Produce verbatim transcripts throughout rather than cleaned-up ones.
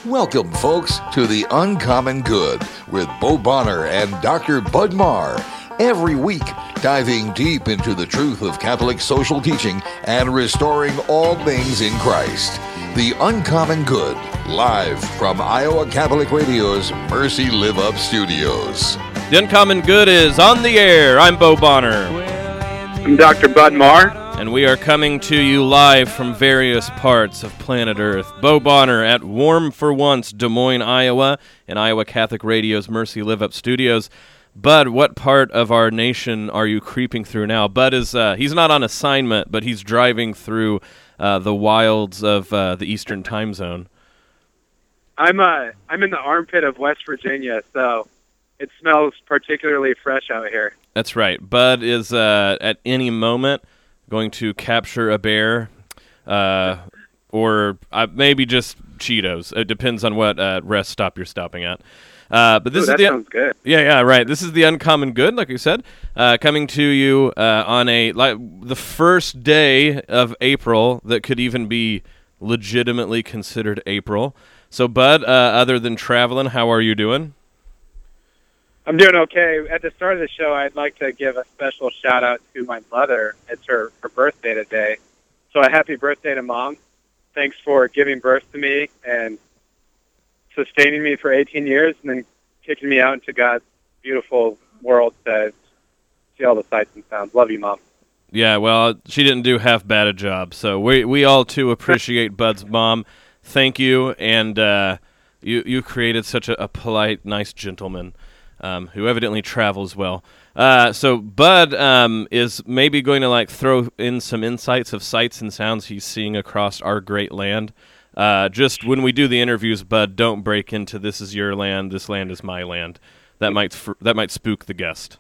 Welcome, folks, to The Uncommon Good with Bo Bonner and Doctor Bud Marr. Every week, diving deep into the truth of Catholic social teaching and restoring all things in Christ. The Uncommon Good, live from Iowa Catholic Radio's Mercy Live Up Studios. The Uncommon Good is on the air. I'm Bo Bonner. I'm Doctor Bud Marr. And we are coming to you live from various parts of planet Earth. Bo Bonner at Warm for Once, Des Moines, Iowa, and Iowa Catholic Radio's Mercy Live Up Studios. Bud, what part of our nation are you creeping through now? Bud is, uh, he's not on assignment, but he's driving through uh, the wilds of uh, the Eastern Time Zone. I'm uh, I'm in the armpit of West Virginia, so it smells particularly fresh out here. That's right. Bud is uh, at any moment going to capture a bear, uh, or uh, maybe just Cheetos. It depends on what uh, rest stop you're stopping at. Uh, but this Ooh, is that the sounds good. Yeah, yeah, right. This is the Uncommon Good, like we said, uh, coming to you uh, on a like the first day of April that could even be legitimately considered April. So, Bud, uh, other than traveling, how are you doing? I'm doing okay. At the start of the show, I'd like to give a special shout out to my mother. It's her, her birthday today. So a happy birthday to Mom. Thanks for giving birth to me and sustaining me for eighteen years and then kicking me out into God's beautiful world to see all the sights and sounds. Love you, Mom. Yeah, well, she didn't do half bad a job. So we we all, too, appreciate Bud's mom. Thank you. And uh, you, you created such a, a polite, nice gentleman. Um, who evidently travels well. Uh, so Bud um, is maybe going to like throw in some insights of sights and sounds he's seeing across our great land. Uh, just when we do the interviews, Bud, don't break into "this is your land, this land is my land." That might fr- that might spook the guest.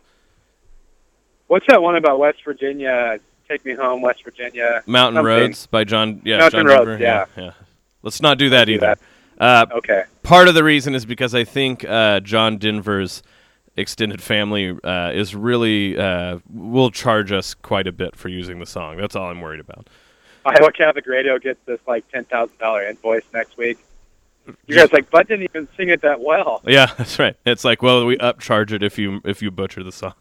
What's that one about West Virginia? Take Me Home, West Virginia. Mountain something. Roads by John. Yeah, Mountain John Roads. Denver. Yeah. yeah, yeah. Let's not do that do either. That. Uh, okay. Part of the reason is because I think uh, John Denver's extended family uh, is really uh, will charge us quite a bit for using the song. That's all I'm worried about. Iowa Catholic Radio gets this like ten thousand dollar invoice next week. You guys like, Bud didn't even sing it that well. Yeah, that's right. It's like, well, we upcharge it if you if you butcher the song.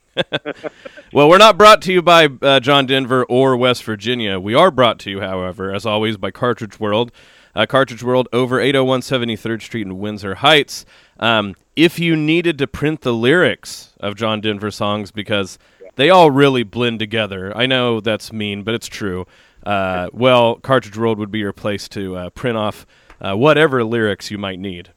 Well, we're not brought to you by uh, John Denver or West Virginia. We are brought to you, however, as always, by Cartridge World. Uh, Cartridge World over eight oh one seventy-third Street in Windsor Heights. Um, if you needed to print the lyrics of John Denver songs, because they all really blend together. I know that's mean, but it's true. Uh, well, Cartridge World would be your place to uh, print off uh, whatever lyrics you might need.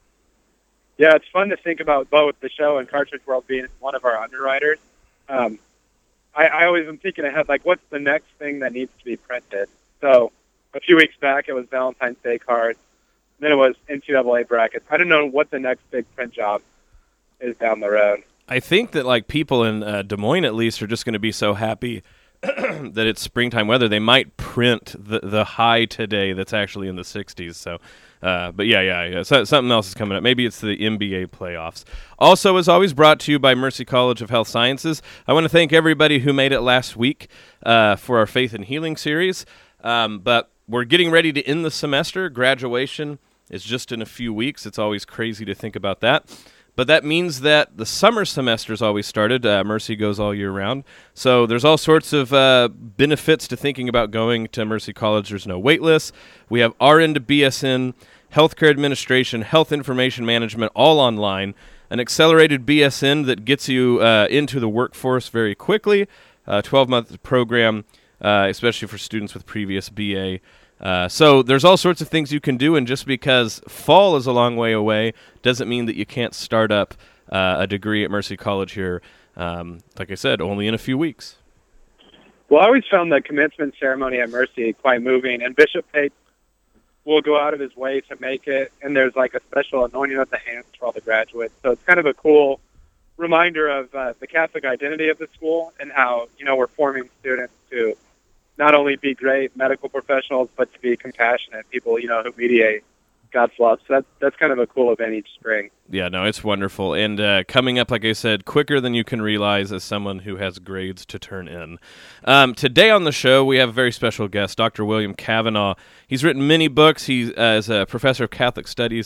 Yeah, it's fun to think about both the show and Cartridge World being one of our underwriters. Um, I, I always am thinking ahead, like, what's the next thing that needs to be printed? So a few weeks back, it was Valentine's Day cards. Then it was N C double A brackets. I don't know what the next big print job is down the road. I think that like people in uh, Des Moines, at least, are just going to be so happy that it's springtime weather. They might print the the high today that's actually in the sixties. So, uh, but yeah, yeah, yeah. So, something else is coming up. Maybe it's the N B A playoffs. Also, as always, brought to you by Mercy College of Health Sciences. I want to thank everybody who made it last week uh, for our Faith and Healing series. Um, but we're getting ready to end the semester. Graduation is just in a few weeks. It's always crazy to think about that. But that means that the summer semester's always started. Uh, Mercy goes all year round. So there's all sorts of uh, benefits to thinking about going to Mercy College. There's no wait list. We have R N to B S N, healthcare administration, health information management, all online. An accelerated B S N that gets you uh, into the workforce very quickly. A twelve-month program, uh, especially for students with previous B A. Uh, so there's all sorts of things you can do, and just because fall is a long way away doesn't mean that you can't start up uh, a degree at Mercy College here, um, like I said, only in a few weeks. Well, I always found the commencement ceremony at Mercy quite moving, and Bishop Tate will go out of his way to make it, and there's like a special anointing of the hands for all the graduates. So it's kind of a cool reminder of uh, the Catholic identity of the school and how, you know, we're forming students to not only be great medical professionals, but to be compassionate people, you know, who mediate God's love. So that's, that's kind of a cool event each spring. Yeah, no, it's wonderful. And uh, coming up, like I said, quicker than you can realize as someone who has grades to turn in. Um, today on the show, we have a very special guest, Doctor William Cavanaugh. He's written many books. He uh, is a professor of Catholic Studies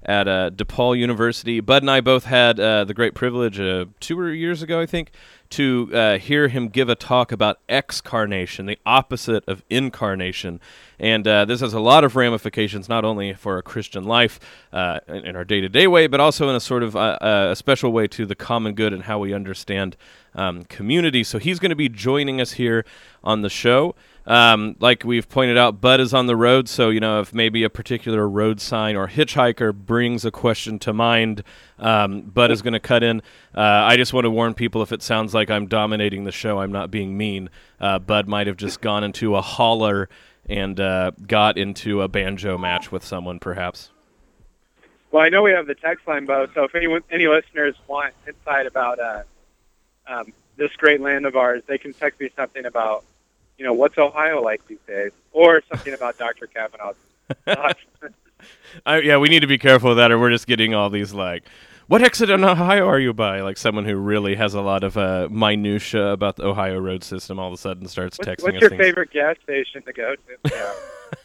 at uh, DePaul University. Bud and I both had uh, the great privilege uh, two years ago, I think, to uh, hear him give a talk about excarnation, the opposite of incarnation. And uh, this has a lot of ramifications, not only for a Christian life uh, in, in our day-to-day way, but also in a sort of uh, uh, a special way to the common good and how we understand um, community. So he's going to be joining us here on the show. Um, like we've pointed out, Bud is on the road, so, you know, if maybe a particular road sign or hitchhiker brings a question to mind, um, Bud is going to cut in. Uh, I just want to warn people, if it sounds like I'm dominating the show, I'm not being mean. Uh, Bud might have just gone into a holler and uh, got into a banjo match with someone, perhaps. Well, I know we have the text line, Bo, so if anyone, any listeners want insight about uh, um, this great land of ours, they can text me something about, you know, what's Ohio like these days, or something about Doctor Kavanaugh's thoughts. I, yeah, we need to be careful of that, or we're just getting all these, like, what exit in Ohio are you by? Like someone who really has a lot of uh, minutia about the Ohio road system all of a sudden starts what's, texting what's us your things. favorite gas station to go to?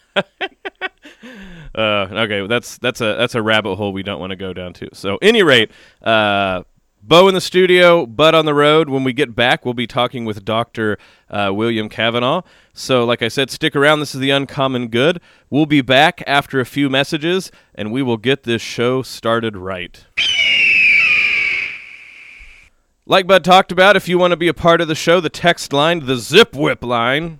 Yeah. uh, okay, that's that's a that's a rabbit hole we don't want to go down to. So, any rate, uh, Bo in the studio, Bud on the road. When we get back, we'll be talking with Doctor Uh, William Cavanaugh. So, like I said, stick around. This is The Uncommon Good. We'll be back after a few messages, and we will get this show started right. Like Bud talked about, if you want to be a part of the show, the text line, the Zip Whip line,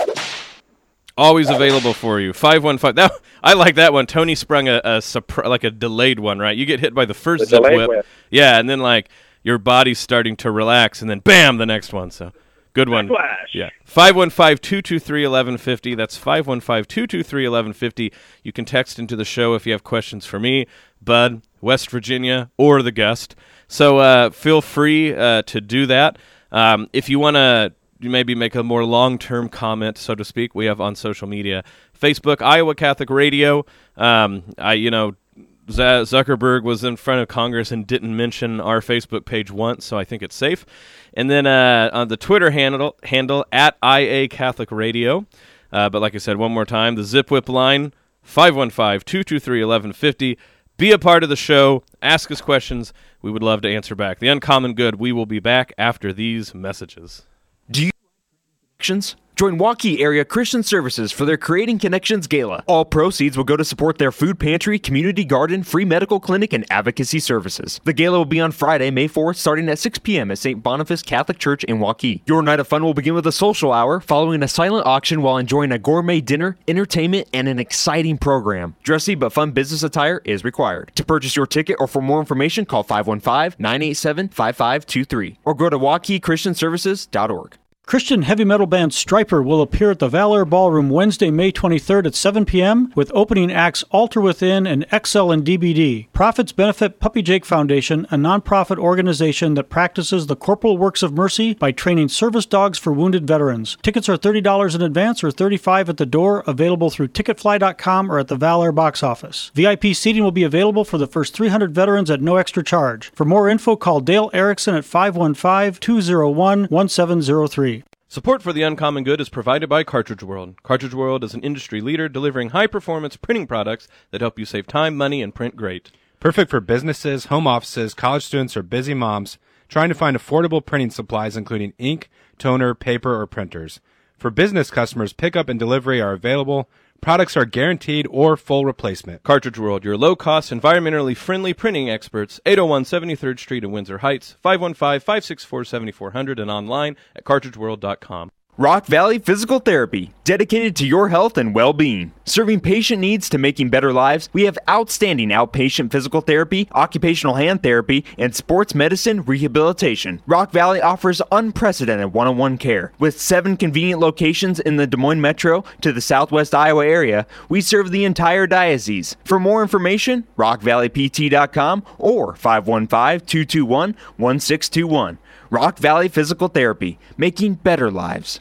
always available for you. five one five. That, I like that one. Tony sprung a, a surpri- like a delayed one, right? You get hit by the first The Zip delayed Whip. whip. Yeah, and then like your body's starting to relax, and then bam, the next one. So good one. Flash. Yeah. five one five, two two three, one one five zero. That's five one five, two two three, one one five zero. You can text into the show if you have questions for me, Bud, West Virginia, or the guest. So uh, feel free uh, to do that. Um, if you want to maybe make a more long-term comment, so to speak, we have on social media, Facebook, Iowa Catholic Radio. Um, I, you know, Z- Zuckerberg was in front of Congress and didn't mention our Facebook page once, so I think it's safe. And then uh, on the Twitter handle, handle at I A Catholic Radio. Uh, but like I said, one more time, the Zip Whip line, five one five, two two three, one one five zero. Be a part of the show. Ask us questions. We would love to answer back. The Uncommon Good. We will be back after these messages. Do you connections? Join Waukee Area Christian Services for their Creating Connections Gala. All proceeds will go to support their food pantry, community garden, free medical clinic, and advocacy services. The gala will be on Friday, May fourth, starting at six p.m. at Saint Boniface Catholic Church in Waukee. Your night of fun will begin with a social hour, following a silent auction while enjoying a gourmet dinner, entertainment, and an exciting program. Dressy but fun business attire is required. To purchase your ticket or for more information, call five one five, nine eight seven, five five two three or go to waukee christian services dot org. Christian heavy metal band Stryper will appear at the Valor Ballroom Wednesday, May twenty-third at seven p.m. with opening acts Altar Within and X L and D B D. Profits benefit Puppy Jake Foundation, a nonprofit organization that practices the corporal works of mercy by training service dogs for wounded veterans. Tickets are thirty dollars in advance or thirty-five dollars at the door, available through ticket fly dot com or at the Valor box office. V I P seating will be available for the first three hundred veterans at no extra charge. For more info, call Dale Erickson at five one five, two oh one, one seven oh three. Support for The Uncommon Good is provided by Cartridge World. Cartridge World is an industry leader delivering high-performance printing products that help you save time, money, and print great. Perfect for businesses, home offices, college students, or busy moms trying to find affordable printing supplies including ink, toner, paper, or printers. For business customers, pickup and delivery are available. Products are guaranteed or full replacement. Cartridge World, your low-cost, environmentally friendly printing experts, eight oh one seventy-third Street in Windsor Heights, five one five, five six four, seven four zero zero, and online at cartridge world dot com. Rock Valley Physical Therapy, dedicated to your health and well-being. Serving patient needs to making better lives, we have outstanding outpatient physical therapy, occupational hand therapy, and sports medicine rehabilitation. Rock Valley offers unprecedented one-on-one care. With seven convenient locations in the Des Moines Metro to the Southwest Iowa area, we serve the entire diocese. For more information, rock valley p t dot com or five one five, two two one, one six two one. Rock Valley Physical Therapy, making better lives.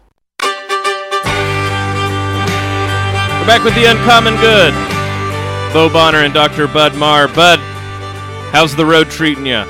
We're back with The Uncommon Good. Bo Bonner and Doctor Bud Marr. Bud, how's the road treating you?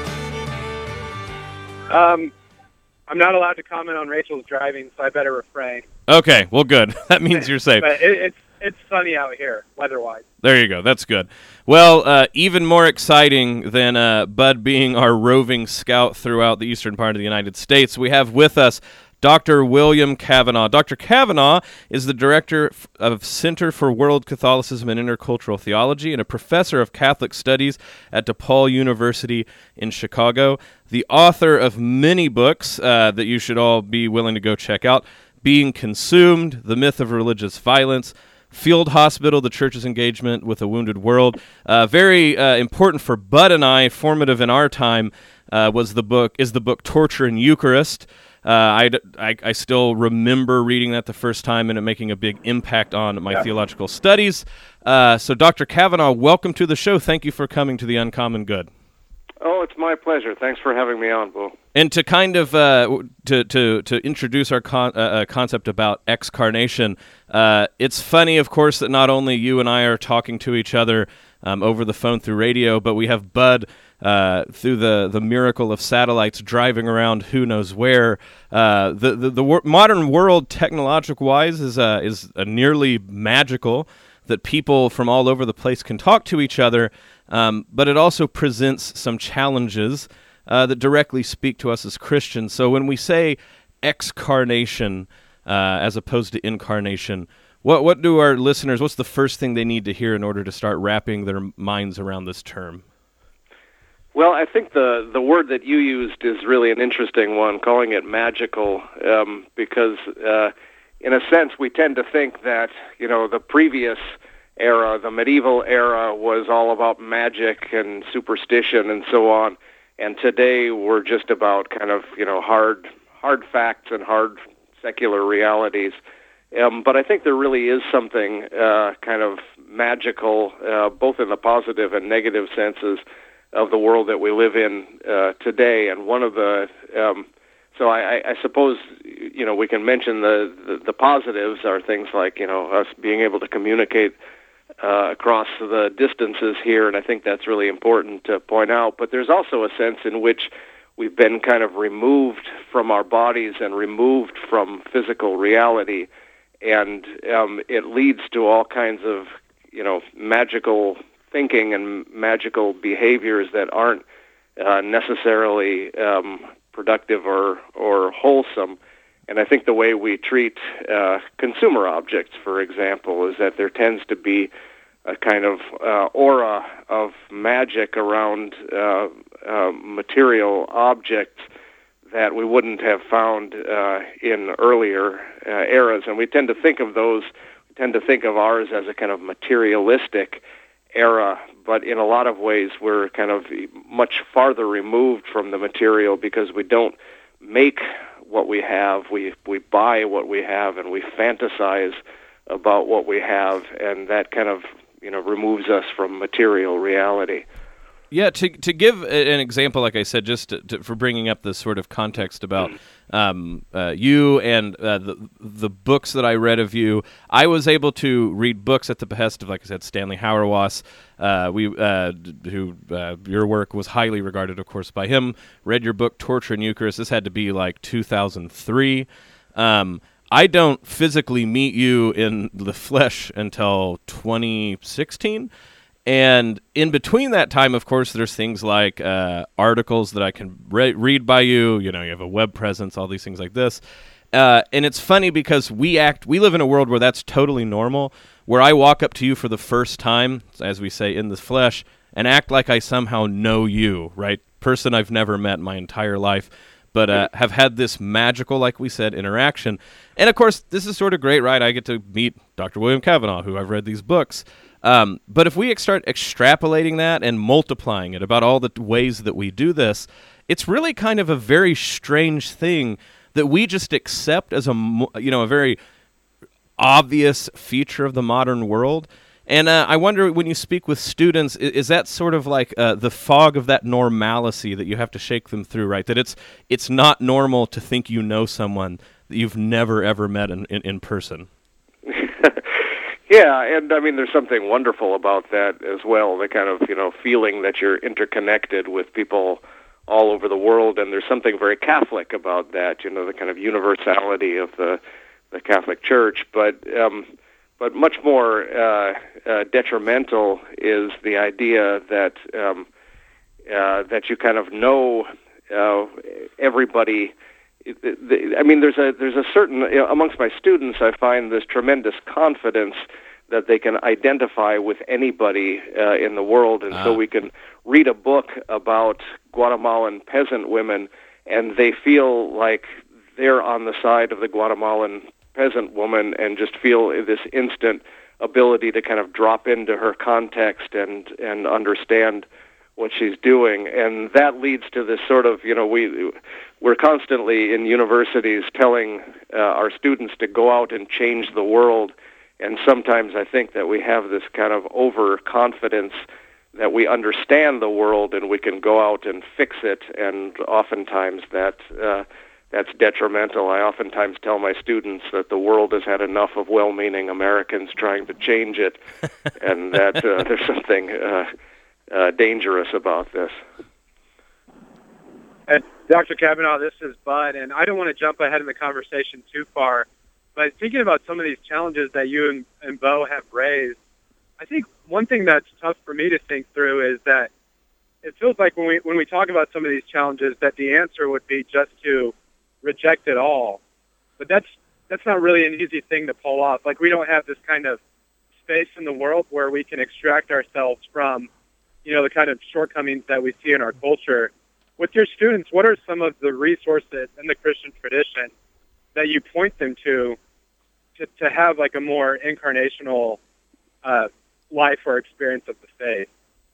Um, I'm not allowed to comment on Rachel's driving, so I better refrain. Okay, well, good. That means you're safe. But it, it's it's sunny out here, weather-wise. There you go. That's good. Well, uh, even more exciting than uh, Bud being our roving scout throughout the eastern part of the United States, we have with us Doctor William Cavanaugh. Doctor Cavanaugh is the director of Center for World Catholicism and Intercultural Theology and a professor of Catholic Studies at DePaul University in Chicago, the author of many books uh, that you should all be willing to go check out: Being Consumed, The Myth of Religious Violence, Field Hospital, The Church's Engagement with a Wounded World. Uh, very uh, important for Bud and I, formative in our time, uh, was the book is the book Torture and Eucharist. Uh, I, I, I still remember reading that the first time and it making a big impact on my yeah. theological studies. Uh, so, Doctor Cavanaugh, welcome to the show. Thank you for coming to the Uncommon Good. Oh, it's my pleasure. Thanks for having me on, Bo. And to kind of uh, to to to introduce our con- uh, concept about excarnation, uh, it's funny, of course, that not only you and I are talking to each other um, over the phone through radio, but we have Bud uh, through the, the miracle of satellites driving around who knows where. Uh, the the, the wor- modern world, technological-wise, is uh, is uh, nearly magical, that people from all over the place can talk to each other, um, but it also presents some challenges uh, that directly speak to us as Christians. So when we say excarnation uh, as opposed to incarnation, what what do our listeners, what's the first thing they need to hear in order to start wrapping their minds around this term? Well, I think the, the word that you used is really an interesting one, calling it magical, um, because uh, in a sense we tend to think that, you know, the previous era, the medieval era, was all about magic and superstition and so on, and today we're just about kind of, you know, hard hard facts and hard secular realities. Um, but I think there really is something uh, kind of magical, uh, both in the positive and negative senses, of the world that we live in uh, today. And one of the, um, so I, I suppose, you know, we can mention the, the, the positives are things like, you know, us being able to communicate uh, across the distances here, and I think that's really important to point out. But there's also a sense in which we've been kind of removed from our bodies and removed from physical reality, and um, it leads to all kinds of, you know, magical thinking and magical behaviors that aren't uh, necessarily um, productive or, or wholesome. And I think the way we treat uh, consumer objects, for example, is that there tends to be a kind of uh, aura of magic around uh, uh, material objects that we wouldn't have found uh, in earlier uh, eras. And we tend to think of those, we tend to think of ours as a kind of materialistic era, but in a lot of ways we're kind of much farther removed from the material because we don't make what we have, we we buy what we have, and we fantasize about what we have, and that kind of, you know, removes us from material reality. Yeah, to to give an example, like I said, just to, to, for bringing up this sort of context about um, uh, you and uh, the the books that I read of you, I was able to read books at the behest of, like I said, Stanley Hauerwas, uh, we uh, who uh, your work was highly regarded, of course, by him. Read your book, Torture and Eucharist. This had to be like two thousand three. Um, I don't physically meet you in the flesh until twenty sixteen. And in between that time, of course, there's things like uh, articles that I can re- read by you. You know, you have a web presence, all these things like this. Uh, and it's funny because we act, we live in a world where that's totally normal, where I walk up to you for the first time, as we say, in the flesh, and act like I somehow know you, right? Person I've never met my entire life, but uh, have had this magical, like we said, interaction. And of course, this is sort of great, right? I get to meet Doctor William Cavanaugh, who I've read these books. Um, but if we start extrapolating that and multiplying it about all the ways that we do this, it's really kind of a very strange thing that we just accept as a, you know, a very obvious feature of the modern world. And uh, I wonder, when you speak with students, is, is that sort of like uh, the fog of that normalcy that you have to shake them through, right? That it's it's not normal to think you know someone that you've never, ever met in, in, in person. Yeah, and I mean, there's something wonderful about that as well, the kind of, you know, feeling that you're interconnected with people all over the world, and there's something very Catholic about that, you know, the kind of universality of the the Catholic Church. But um, but much more uh, uh, detrimental is the idea that um, uh, that you kind of know uh, everybody. I mean, there's a there's a certain you know, amongst my students, I find this tremendous confidence that they can identify with anybody uh, in the world, and ah. so we can read a book about Guatemalan peasant women, and they feel like they're on the side of the Guatemalan peasant woman, and just feel this instant ability to kind of drop into her context and and understand what she's doing. And that leads to this sort of, you know, we, we're constantly in universities telling uh, our students to go out and change the world. And sometimes I think that we have this kind of overconfidence that we understand the world and we can go out and fix it. And oftentimes that uh, that's detrimental. I oftentimes tell my students that the world has had enough of well-meaning Americans trying to change it, and that uh, there's something Uh, Uh, dangerous about this. And Doctor Kavanaugh, this is Bud, and I don't want to jump ahead in the conversation too far, but thinking about some of these challenges that you and, and Bo have raised, I think one thing that's tough for me to think through is that it feels like when we when we talk about some of these challenges that the answer would be just to reject it all, but that's that's not really an easy thing to pull off. Like, we don't have this kind of space in the world where we can extract ourselves from, you know, the kind of shortcomings that we see in our culture. With your students, what are some of the resources in the Christian tradition that you point them to to, to have like a more incarnational uh, life or experience of the faith?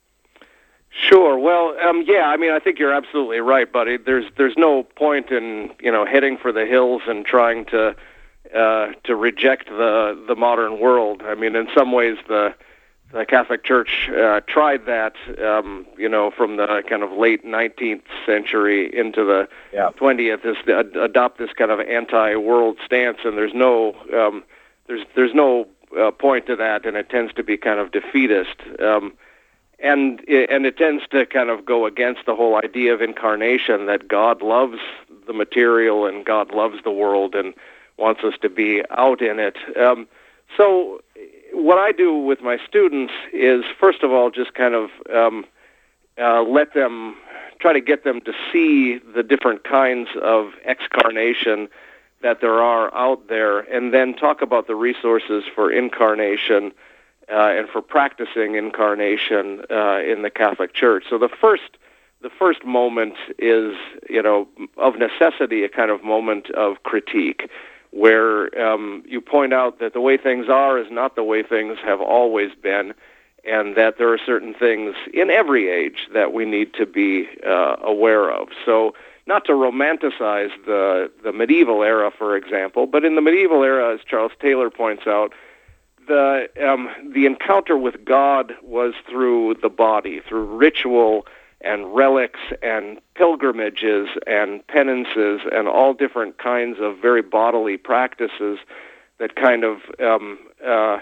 Sure. Well, um, yeah. I mean, I think you're absolutely right, buddy. There's there's no point in you know heading for the hills and trying to uh, to reject the the modern world. I mean, in some ways, the The Catholic Church uh, tried that, um, you know, from the kind of late nineteenth century into the yeah. twentieth, is to ad- adopt this kind of anti-world stance, and there's no, um, there's there's no uh, point to that, and it tends to be kind of defeatist, um, and it, and it tends to kind of go against the whole idea of incarnation, that God loves the material and God loves the world and wants us to be out in it. Um, so. What I do with my students is, first of all, just kind of um, uh, let them, try to get them to see the different kinds of excarnation that there are out there, and then talk about the resources for incarnation uh, and for practicing incarnation uh, in the Catholic Church. So the first, the first moment is, you know, of necessity, a kind of moment of critique, where um, you point out that the way things are is not the way things have always been, and that there are certain things in every age that we need to be uh, aware of. So not to romanticize the, the medieval era, for example, but in the medieval era, as Charles Taylor points out, the, um, the encounter with God was through the body, through ritual and relics and pilgrimages and penances and all different kinds of very bodily practices that kind of um, uh,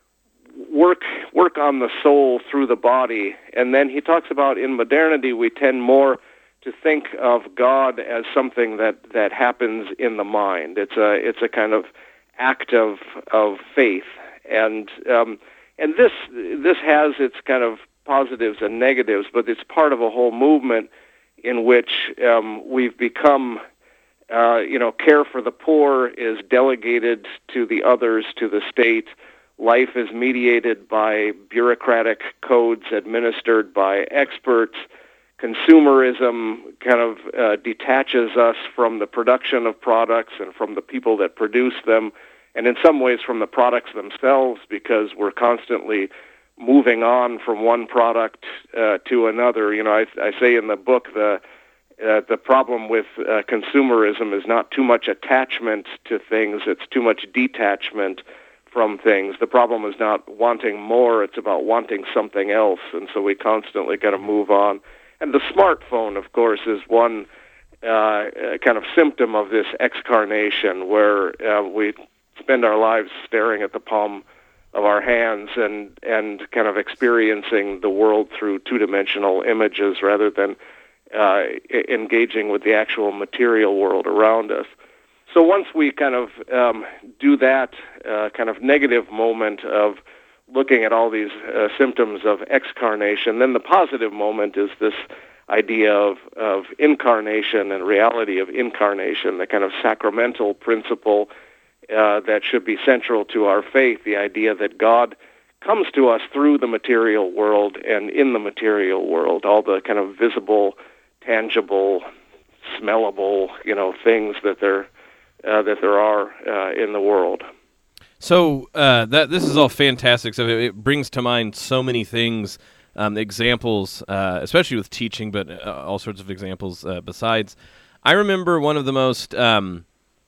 work work on the soul through the body. And then he talks about in modernity we tend more to think of God as something that, that happens in the mind. It's a it's a kind of act of of faith, and um, and this this has its kind of positives and negatives, but it's part of a whole movement in which um, we've become, uh, you know, care for the poor is delegated to the others, to the state. Life is mediated by bureaucratic codes administered by experts. Consumerism kind of uh, detaches us from the production of products and from the people that produce them, and in some ways from the products themselves, because we're constantly moving on from one product uh, to another. You know, I, I say in the book the uh, the problem with uh, consumerism is not too much attachment to things; it's too much detachment from things. The problem is not wanting more; it's about wanting something else, and so we constantly got to move on. And the smartphone, of course, is one uh, kind of symptom of this excarnation, where uh, we spend our lives staring at the palm of our hands and and kind of experiencing the world through two-dimensional images rather than uh, engaging with the actual material world around us. So once we kind of um, do that uh, kind of negative moment of looking at all these uh, symptoms of excarnation. Then the positive moment is this idea of, of incarnation and reality of incarnation, the kind of sacramental principle uh, that should be central to our faith, the idea that God comes to us through the material world and in the material world, all the kind of visible, tangible, smellable, you know, things that there uh, that there are uh, in the world. So uh, that this is all fantastic. So it, it brings to mind so many things, um, examples, uh, especially with teaching, but uh, all sorts of examples uh, besides. I remember one of the most um,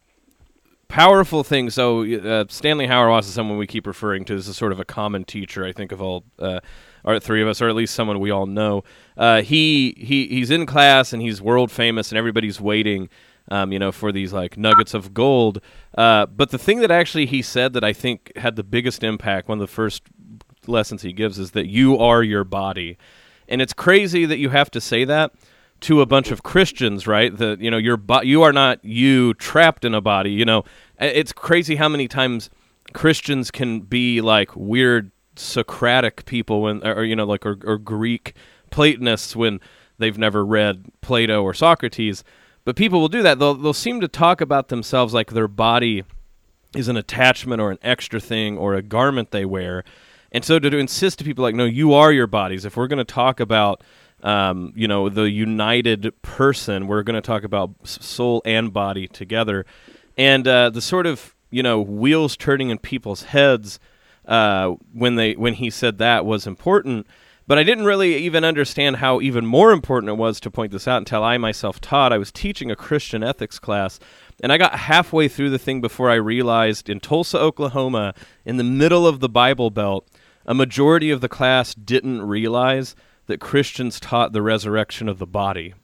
powerful things. So uh, Stanley Hauerwas is someone we keep referring to as a sort of a common teacher, I think, of all uh, our three of us, or at least someone we all know. Uh, he he he's in class and he's world famous, and everybody's waiting. Um, you know, for these like nuggets of gold. Uh, but the thing that actually he said that I think had the biggest impact, one of the first lessons he gives, is that you are your body. And it's crazy that you have to say that to a bunch of Christians, right? That, you know, your bo- you are not you trapped in a body. You know, it's crazy how many times Christians can be like weird Socratic people when, or, you know, like, or, or Greek Platonists when they've never read Plato or Socrates. But people will do that. They'll they'll seem to talk about themselves like their body is an attachment or an extra thing or a garment they wear. And so to, to insist to people like, no, you are your bodies. If we're going to talk about, um, you know, the united person, we're going to talk about soul and body together. And uh, the sort of, you know, wheels turning in people's heads uh, when they when he said that was important. But I didn't really even understand how even more important it was to point this out until I myself taught. I was teaching a Christian ethics class, and I got halfway through the thing before I realized in Tulsa, Oklahoma, in the middle of the Bible Belt, a majority of the class didn't realize that Christians taught the resurrection of the body.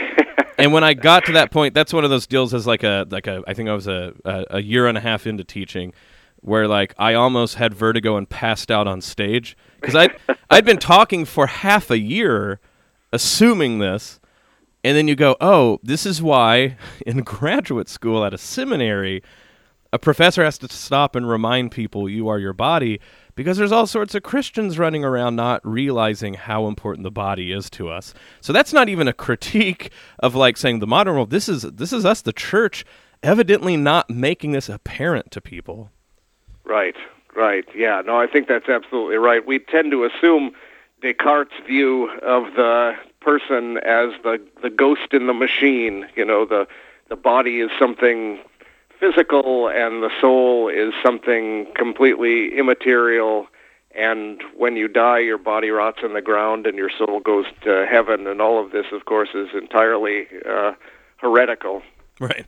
And when I got to that point, that's one of those deals as like a, like a I think I was a, a, a year and a half into teaching, where like I almost had vertigo and passed out on stage. Because I'd, I'd been talking for half a year, assuming this, and then you go, oh, this is why in graduate school at a seminary, a professor has to stop and remind people you are your body, because there's all sorts of Christians running around not realizing how important the body is to us. So that's not even a critique of like saying the modern world. This is this is us, the church, evidently not making this apparent to people. Right. Right, yeah. No, I think that's absolutely right. We tend to assume Descartes' view of the person as the, the ghost in the machine. You know, the the body is something physical and the soul is something completely immaterial. And when you die, your body rots in the ground and your soul goes to heaven. And all of this, of course, is entirely uh, heretical. Right.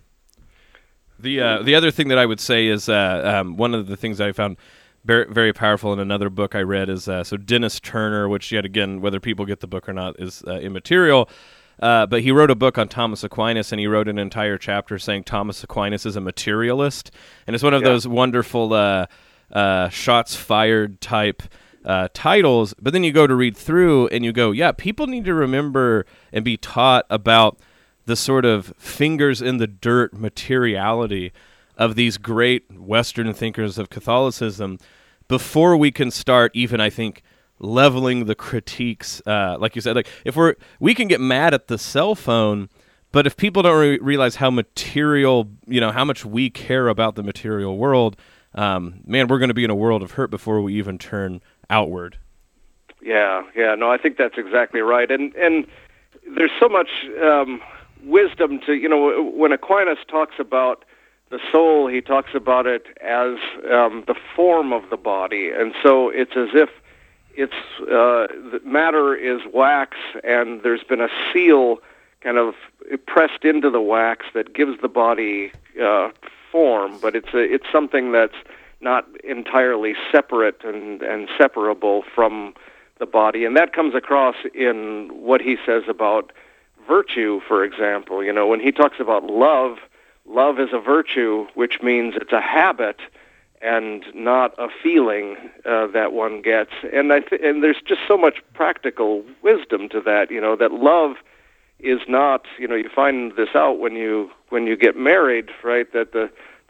The uh, the other thing that I would say is uh, um, one of the things I found very, very powerful in another book I read is uh, so Dennis Turner, which yet again, whether people get the book or not, is uh, immaterial. Uh, but he wrote a book on Thomas Aquinas, and he wrote an entire chapter saying Thomas Aquinas is a materialist, and it's one of yeah. those wonderful uh, uh, shots fired type uh, titles. But then you go to read through, and you go, yeah, people need to remember and be taught about the sort of fingers in the dirt materiality of these great Western thinkers of Catholicism before we can start even, I think, leveling the critiques. Uh, like you said, like if we're, we can get mad at the cell phone, but if people don't re- realize how material, you know, how much we care about the material world, um, man, we're going to be in a world of hurt before we even turn outward. Yeah, yeah, no, I think that's exactly right. And, and there's so much, um, wisdom to, you know, when Aquinas talks about the soul, he talks about it as um, the form of the body. And so it's as if it's uh, the matter is wax and there's been a seal kind of pressed into the wax that gives the body uh, form, but it's a, it's something that's not entirely separate and, and separable from the body. And that comes across in what he says about virtue, for example. You know, when he talks about love, love is a virtue, which means it's a habit and not a feeling uh, that one gets. And I th- and there's just so much practical wisdom to that. You know, that love is not. You know, you find this out when you when you get married, right? That the the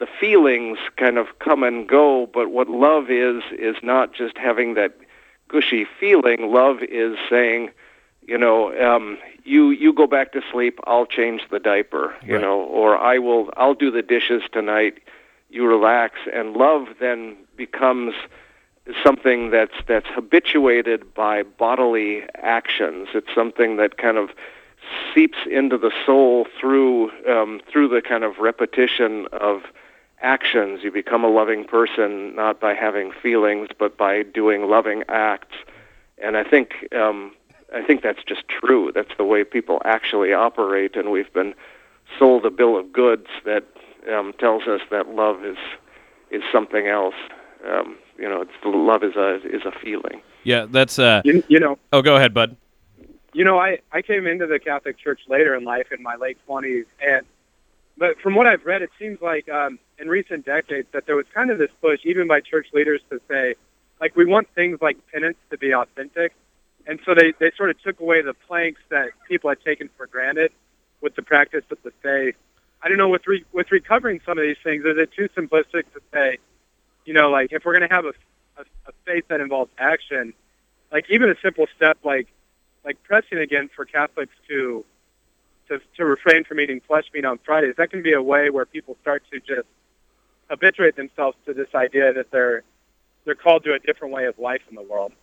the feelings kind of come and go, but what love is is not just having that gushy feeling. Love is saying, you know, um, you you go back to sleep, I'll change the diaper, you Right. know, or I will I'll do the dishes tonight, you relax. And love then becomes something that's that's habituated by bodily actions. It's something that kind of seeps into the soul through um, through the kind of repetition of actions. You become a loving person not by having feelings, but by doing loving acts. And I think um, I think that's just true. That's the way people actually operate, and we've been sold a bill of goods that um, tells us that love is is something else. Um, you know, it's, love is a is a feeling. Yeah, that's. Uh, You, you know, oh, go ahead, bud. you know, I, I came into the Catholic Church later in life, in my late twenties, and but from what I've read, it seems like um, in recent decades that there was kind of this push, even by church leaders, to say, like, we want things like penance to be authentic, and so they, they sort of took away the planks that people had taken for granted with the practice of the faith. I don't know, with re, with recovering some of these things, is it too simplistic to say, you know, like, if we're going to have a, a, a faith that involves action, like even a simple step like like pressing again for Catholics to, to to refrain from eating flesh meat on Fridays, that can be a way where people start to just habituate themselves to this idea that they're they're called to a different way of life in the world.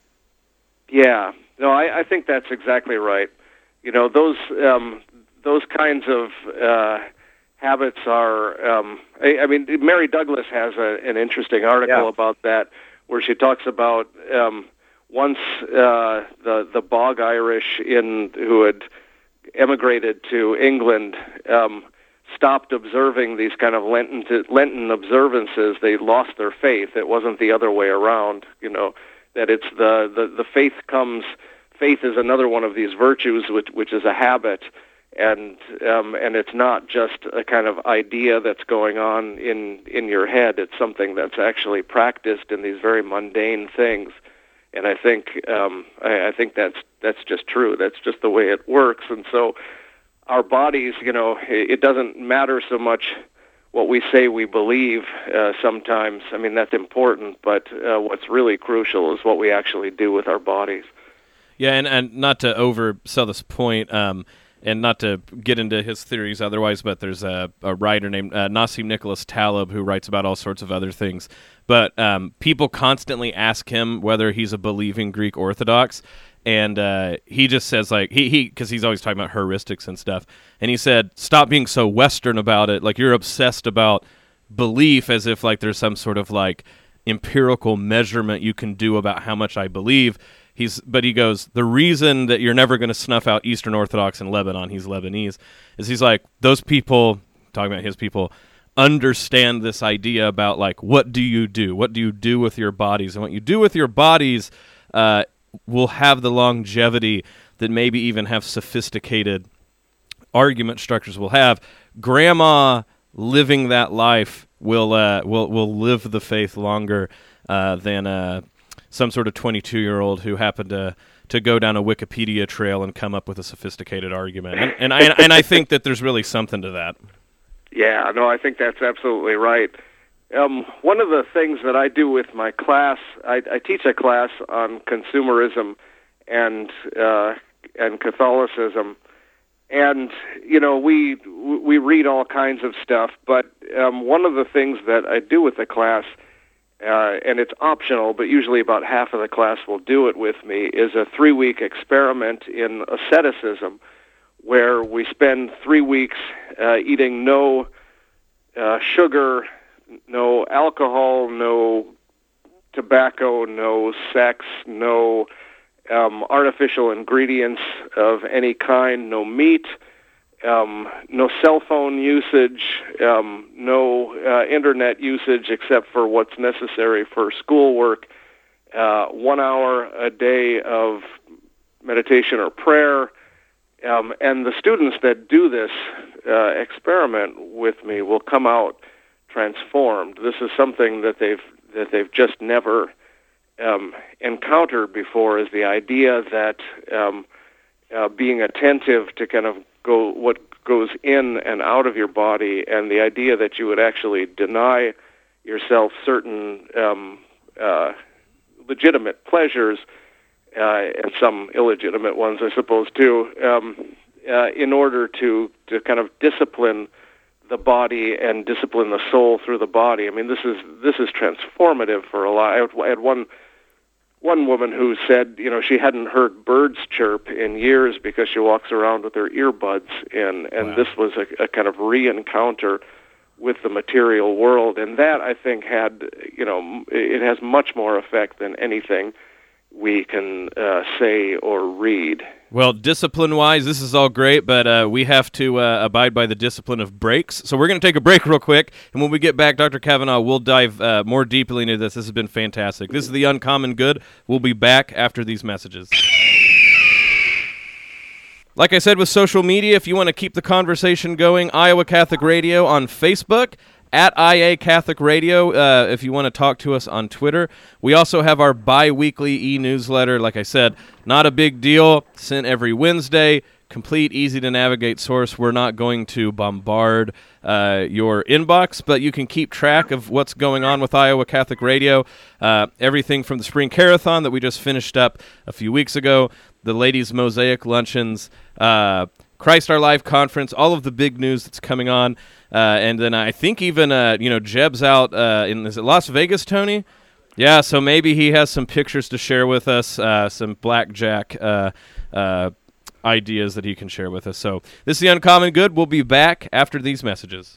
Yeah, no, I, I think that's exactly right. You know, those um, those kinds of uh, habits are. Um, I, I mean, Mary Douglas has a, an interesting article Yeah. about that, where she talks about um, once uh, the the Bog Irish in who had emigrated to England um, stopped observing these kind of Lenten Lenten observances, they lost their faith. It wasn't the other way around. You know, that it's the the, the faith comes. Faith is another one of these virtues, which which is a habit. And um, and it's not just a kind of idea that's going on in, in your head. It's something that's actually practiced in these very mundane things. And I think um, I, I think that's that's just true. That's just the way it works. And so our bodies, you know, it, it doesn't matter so much what we say we believe. Uh, sometimes, I mean, that's important. But uh, what's really crucial is what we actually do with our bodies. Yeah, and, and not to oversell this point, um, and not to get into his theories otherwise, but there's a, a writer named uh, Nassim Nicholas Taleb who writes about all sorts of other things. But um, people constantly ask him whether he's a believing Greek Orthodox, and uh, he just says, like, he he because he's always talking about heuristics and stuff, and he said, stop being so Western about it. Like, you're obsessed about belief as if, like, there's some sort of, like, empirical measurement you can do about how much I believe. He's, but he goes, the reason that you're never going to snuff out Eastern Orthodox in Lebanon, he's Lebanese, is he's like, those people, talking about his people, understand this idea about, like, what do you do? What do you do with your bodies? And what you do with your bodies uh, will have the longevity that maybe even have sophisticated argument structures will have. Grandma living that life will uh, will will live the faith longer uh, than uh, some sort of twenty-two-year-old who happened to to go down a Wikipedia trail and come up with a sophisticated argument. And, and I and I think that there's really something to that. Yeah, no, I think that's absolutely right. Um, one of the things that I do with my class, I, I teach a class on consumerism and uh, and Catholicism, and you know we we read all kinds of stuff. But um, one of the things that I do with the class, uh, and it's optional, but usually about half of the class will do it with me, is a three-week experiment in asceticism, where we spend three weeks uh, eating no uh, sugar, no alcohol, no tobacco, no sex, no um, artificial ingredients of any kind, no meat, um, no cell phone usage, um, no uh, internet usage except for what's necessary for schoolwork, uh, one hour a day of meditation or prayer. Um, and the students that do this uh, experiment with me will come out transformed. This is something that they've that they've just never um, encountered before. Is the idea that um, uh, being attentive to kind of go what goes in and out of your body, and the idea that you would actually deny yourself certain um, uh, legitimate pleasures uh, and some illegitimate ones, I suppose, too, um, uh, in order to, to kind of discipline the body and discipline the soul through the body. I mean, this is this is transformative for a lot. I had one one woman who said, you know, she hadn't heard birds chirp in years because she walks around with her earbuds in, and Wow. this was a, a kind of re-encounter with the material world, and that, I think, had, you know, it has much more effect than anything we can uh, say or read. Well, discipline-wise, this is all great, but uh, we have to uh, abide by the discipline of breaks. So we're going to take a break real quick, and when we get back, Doctor Kavanaugh, we'll dive uh, more deeply into this. This has been fantastic. This is The Uncommon Good. We'll be back after these messages. Like I said with social media, if you want to keep the conversation going, Iowa Catholic Radio on Facebook, at I A Catholic Radio, uh, if you want to talk to us on Twitter. We also have our bi-weekly e-newsletter. Like I said, not a big deal, sent every Wednesday, complete, easy-to-navigate source. We're not going to bombard uh, your inbox, but you can keep track of what's going on with Iowa Catholic Radio. Uh, everything from the Spring Carathon that we just finished up a few weeks ago, the Ladies' Mosaic Luncheons, uh, Christ Our Life Conference, all of the big news that's coming on. Uh, and then I think even, uh, you know, Jeb's out uh, in is it Las Vegas, Tony? Yeah, so maybe he has some pictures to share with us, uh, some blackjack uh, uh, ideas that he can share with us. So this is The Uncommon Good. We'll be back after these messages.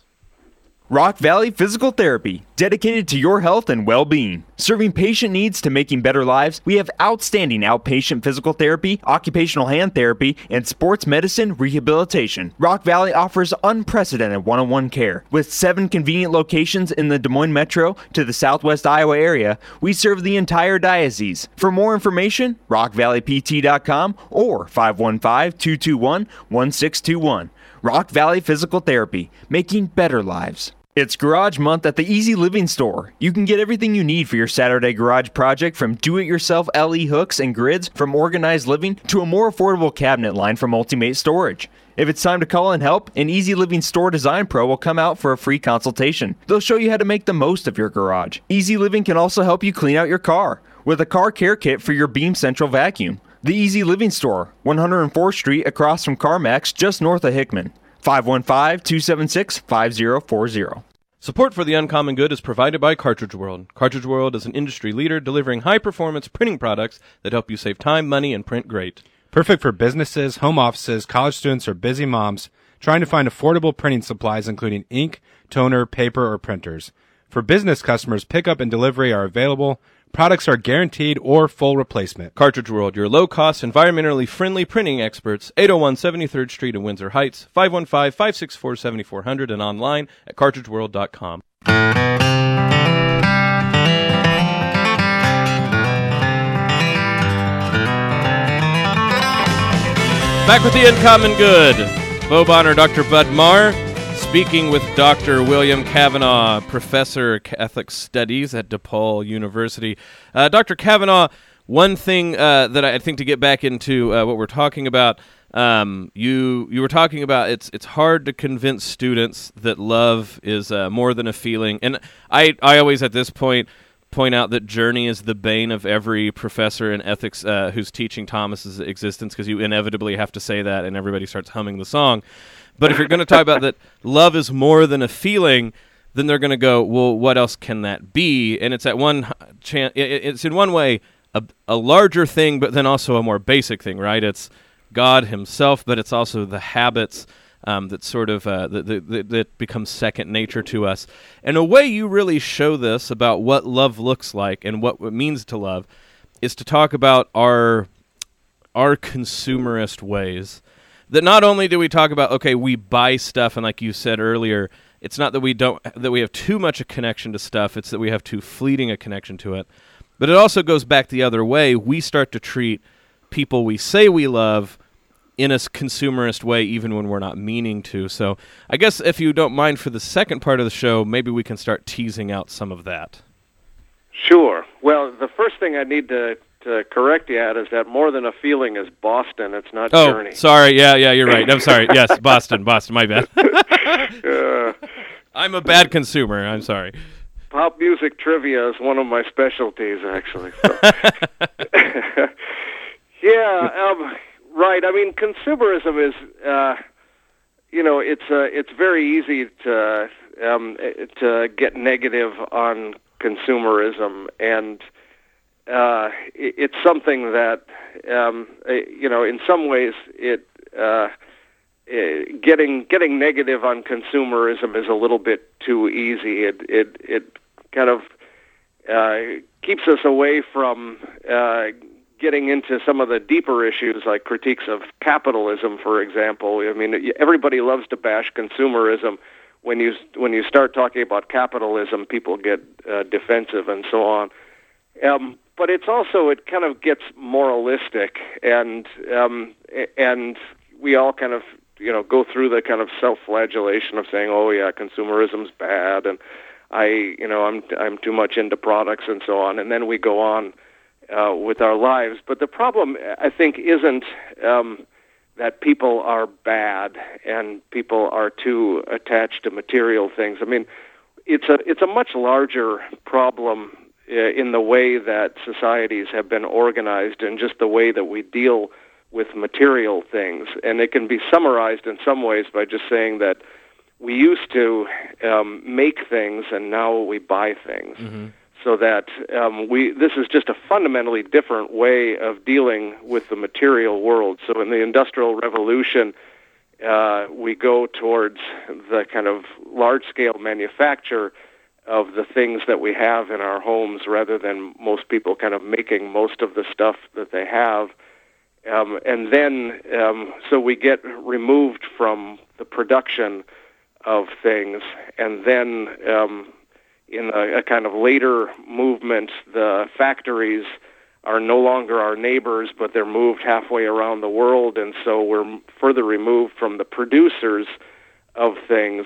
Rock Valley Physical Therapy, dedicated to your health and well-being. Serving patient needs to making better lives, we have outstanding outpatient physical therapy, occupational hand therapy, and sports medicine rehabilitation. Rock Valley offers unprecedented one-on-one care. With seven convenient locations in the Des Moines Metro to the southwest Iowa area, we serve the entire diocese. For more information, rock valley p t dot com or five one five, two two one, one six two one. Rock Valley Physical Therapy, making better lives. It's Garage Month at the Easy Living Store. You can get everything you need for your Saturday garage project, from do-it-yourself L E hooks and grids from Organized Living to a more affordable cabinet line from Ultimate Storage. If it's time to call in help, an Easy Living Store Design Pro will come out for a free consultation. They'll show you how to make the most of your garage. Easy Living can also help you clean out your car with a car care kit for your Beam Central vacuum. The Easy Living Store, one hundred fourth Street across from CarMax, just north of Hickman. five one five, two seven six, five zero four zero. Support for The Uncommon Good is provided by Cartridge World. Cartridge World is an industry leader delivering high-performance printing products that help you save time, money, and print great. Perfect for businesses, home offices, college students, or busy moms trying to find affordable printing supplies, including ink, toner, paper, or printers. For business customers, pickup and delivery are available. Products are guaranteed or full replacement. Cartridge World, your low-cost, environmentally friendly printing experts, eight oh one seventy-third Street in Windsor Heights, five one five, five six four, seven four zero zero, and online at cartridge world dot com. Back with The Uncommon Good. Bo Bonner, Doctor Bud Marr, speaking with Doctor William Kavanaugh, Professor of Catholic Studies at DePaul University. Uh, Doctor Kavanaugh, one thing uh, that I think to get back into uh, what we're talking about, um, you you were talking about it's it's hard to convince students that love is uh, more than a feeling. And I, I always at this point point out that journey is the bane of every professor in ethics uh, who's teaching Thomas's existence, because you inevitably have to say that and everybody starts humming the song. But if you're going to talk about that love is more than a feeling, then they're going to go, well, what else can that be? And it's at one chan- it's in one way a, a larger thing, but then also a more basic thing, right? It's God himself, but it's also the habits um, that sort of uh, that, that, that becomes second nature to us. And a way you really show this about what love looks like and what it means to love is to talk about our our consumerist ways. That not only do we talk about, okay, we buy stuff, and like you said earlier, it's not that we don't that we have too much a connection to stuff, it's that we have too fleeting a connection to it. But it also goes back the other way. We start to treat people we say we love in a consumerist way, even when we're not meaning to. So I guess if you don't mind, for the second part of the show, maybe we can start teasing out some of that. Sure. Well, the first thing I need to to correct you at is that More Than a Feeling is Boston. It's not oh, Journey. Sorry. Yeah, yeah, you're right. I'm sorry. Yes, Boston, Boston. My bad. uh, I'm a bad consumer. I'm sorry. Pop music trivia is one of my specialties, actually. So. yeah, um, right. I mean, consumerism is, uh, you know, it's uh, it's very easy to um, to get negative on consumerism, and uh, it, it's something that, um, you know, in some ways, it uh, it, getting getting negative on consumerism is a little bit too easy. It it it kind of uh, keeps us away from uh, getting into some of the deeper issues, like critiques of capitalism, for example. I mean, everybody loves to bash consumerism. When you when you start talking about capitalism, people get uh, defensive and so on. Um, but it's also, it kind of gets moralistic, and um, and we all kind of, you know, go through the kind of self-flagellation of saying, oh yeah, consumerism's bad, and I, you know, I'm I'm too much into products and so on, and then we go on uh, with our lives. But the problem, I think, isn't um, that people are bad and people are too attached to material things. I mean, it's a it's a much larger problem uh, in the way that societies have been organized and just the way that we deal with material things. And it can be summarized in some ways by just saying that we used to um, make things, and now we buy things. Mm-hmm. So that um, we this is just a fundamentally different way of dealing with the material world. So in the Industrial Revolution, uh, we go towards the kind of large-scale manufacture of the things that we have in our homes, rather than most people kind of making most of the stuff that they have. Um, and then, um, so we get removed from the production of things, and then um, in a, a kind of later movement, the factories are no longer our neighbors, but they're moved halfway around the world, and so we're further removed from the producers of things.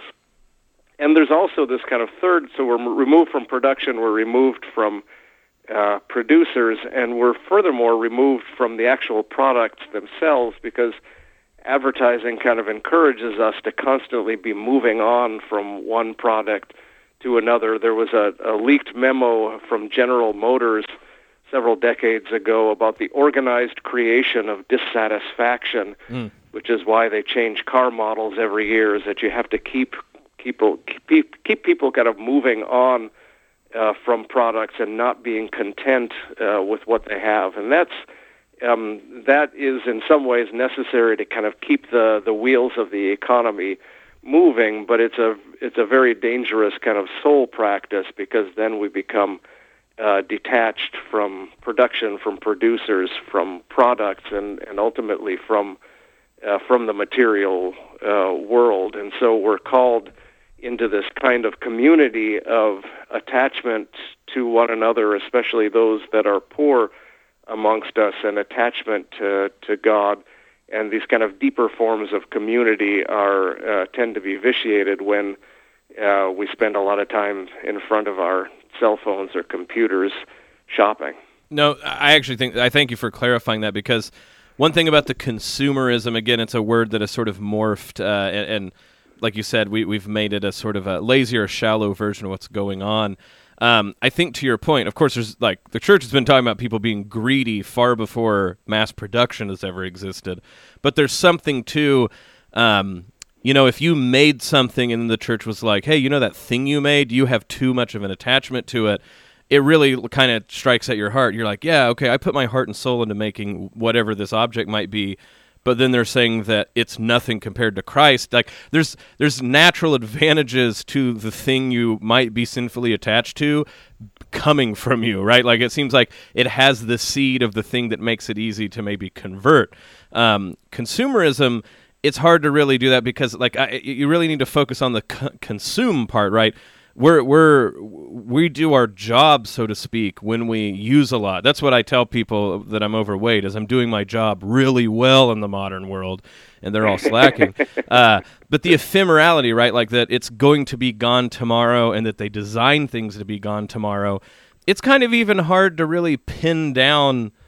And there's also this kind of third, so we're removed from production, we're removed from uh, producers, and we're furthermore removed from the actual products themselves, because advertising kind of encourages us to constantly be moving on from one product to another. There was a, a leaked memo from General Motors several decades ago about the organized creation of dissatisfaction, mm. which is why they change car models every year, is that you have to keep people keep, keep people kind of moving on uh, from products and not being content uh, with what they have. And that's Um, that is in some ways necessary to kind of keep the, the wheels of the economy moving, but it's a it's a very dangerous kind of soul practice, because then we become uh, detached from production, from producers, from products, and, and ultimately from uh, from the material uh, world. And so we're called into this kind of community of attachment to one another, especially those that are poor amongst us, and attachment to, to God. And these kind of deeper forms of community are uh, tend to be vitiated when uh, we spend a lot of time in front of our cell phones or computers shopping. No, I actually think, I thank you for clarifying that, because one thing about the consumerism, again, it's a word that has sort of morphed, uh, and, and like you said, we, we've made it a sort of a lazier, shallow version of what's going on. Um, I think to your point, of course, there's like the church has been talking about people being greedy far before mass production has ever existed. But there's something to, um, you know, if you made something and the church was like, hey, you know that thing you made, you have too much of an attachment to it. It really kind of strikes at your heart. You're like, yeah, okay, I put my heart and soul into making whatever this object might be. But then they're saying that it's nothing compared to Christ. Like there's there's natural advantages to the thing you might be sinfully attached to coming from you, right? Like it seems like it has the seed of the thing that makes it easy to maybe convert. Um, consumerism, it's hard to really do that, because like I, you really need to focus on the co- consume part, right? We're we're we do our job, so to speak, when we use a lot. That's what I tell people that I'm overweight, is I'm doing my job really well in the modern world, and they're all slacking. uh, but the ephemerality, right, like that it's going to be gone tomorrow, and that they design things to be gone tomorrow. It's kind of even hard to really pin down